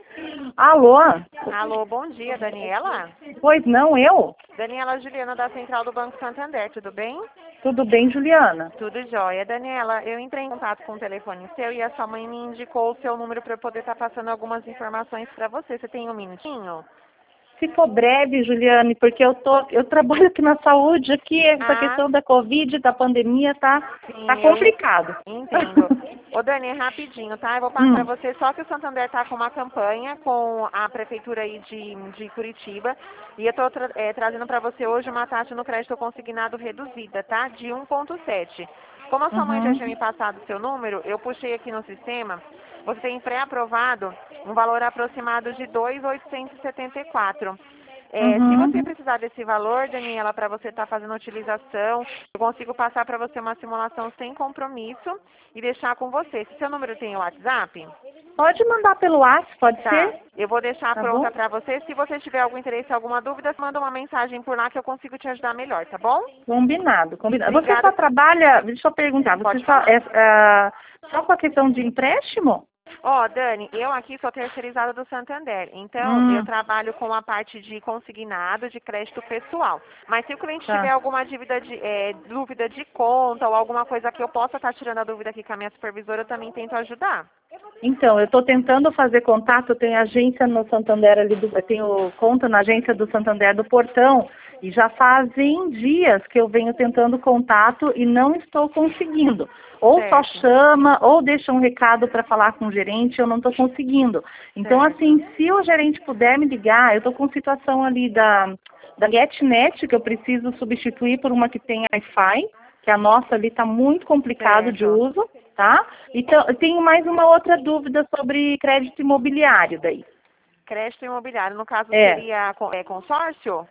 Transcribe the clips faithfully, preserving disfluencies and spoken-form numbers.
Alô? Alô, bom dia, Daniela? Pois não, eu? Daniela Juliana da Central do Banco Santander, tudo bem? Tudo bem, Juliana? Tudo jóia. Daniela, eu entrei em contato com o telefone seu e a sua mãe me indicou o seu número para eu poder estar passando algumas informações para você. Você tem um minutinho? Se for breve, Juliane, porque eu tô, eu trabalho aqui na saúde, aqui essa Ah, questão da Covid, da pandemia, tá, tá sim, eu en- complicado. entendo. Ô, Dani, é rapidinho, tá? Eu vou passar para Hum, você, só que o Santander está com uma campanha com a prefeitura aí de, de Curitiba e eu estou trazendo para você hoje uma taxa no crédito consignado reduzida, tá? De um vírgula sete. Como a sua mãe já uhum, tinha me passado o seu número, eu puxei aqui no sistema, você tem pré-aprovado um valor aproximado de dois mil oitocentos e setenta e quatro. É, se você uhum. precisar desse valor, Daniela, para você estar fazendo a utilização, eu consigo passar para você uma simulação sem compromisso e deixar com você. Se seu número tem o WhatsApp, Pode mandar pelo WhatsApp, pode tá. ser? Eu vou deixar Tá pronta bom? para você. Se você tiver algum interesse, alguma dúvida, manda uma mensagem por lá que eu consigo te ajudar melhor, tá bom? Combinado, combinado. Você só Obrigada. trabalha, deixa eu perguntar, você Pode só, falar. é, é, só com a questão de empréstimo? Ó, Dani, eu aqui sou terceirizada do Santander, então eu Hum, trabalho com a parte de consignado de crédito pessoal. Mas se o cliente tiver tá. alguma dívida de, eh, dúvida de conta ou alguma coisa que eu possa estar tirando a dúvida aqui com a minha supervisora, eu também tento ajudar. Então, eu estou tentando fazer contato, eu tenho agência no Santander ali, do, eu tenho conta na agência do Santander do Portão, e já fazem dias que eu venho tentando contato e não estou conseguindo. Ou só Certo, chama, ou deixa um recado para falar com o gerente, eu não estou conseguindo. Então, certo, assim, se o gerente puder me ligar, eu estou com situação ali da, da GetNet, que eu preciso substituir por uma que tem Wi-Fi, que a nossa ali está muito complicado de certo. uso, tá? Então, eu tenho mais uma outra dúvida sobre crédito imobiliário daí. Crédito imobiliário, no caso É, seria co- é, consórcio?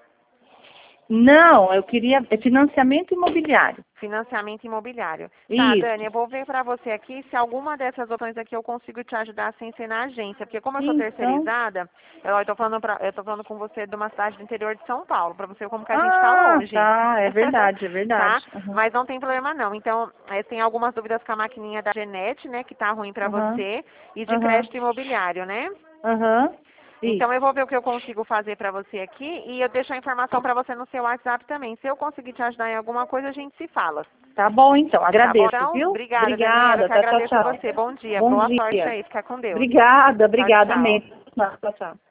não, eu queria é financiamento imobiliário. Financiamento imobiliário. Tá, Dani, Isso. eu vou ver para você aqui se alguma dessas opções aqui eu consigo te ajudar sem ser na agência, porque como eu sou Então, terceirizada, eu estou falando pra, eu tô falando com você de uma cidade do interior de São Paulo, para você ver como que a gente está ah, longe. tá, é verdade, é Tá? verdade. Aham, Mas não tem problema não. Então, eh, tem algumas dúvidas com a maquininha da Genete, né, que tá ruim para aham, você, e de aham, crédito imobiliário, né? aham, Então eu isso. vou ver o que eu consigo fazer para você aqui e eu deixo a informação para você no seu WhatsApp também. Se eu conseguir te ajudar em alguma coisa, a gente se fala. Tá bom, então, Tá bom? agradeço, Então, viu? obrigada, Daniela. Eu Obrigada, que tá, tchau, agradeço a tchau. você. Bom dia. Bom Boa sorte dia. aí. Fica com Deus. Obrigada, Tchau, obrigada tchau. mesmo. Tchau, tchau.